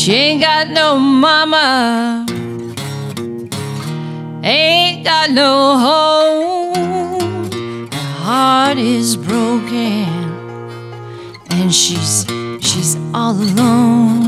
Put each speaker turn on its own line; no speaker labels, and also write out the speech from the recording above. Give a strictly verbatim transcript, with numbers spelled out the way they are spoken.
She ain't got no mama, ain't got no home. Her heart is broken, and she's she's all alone.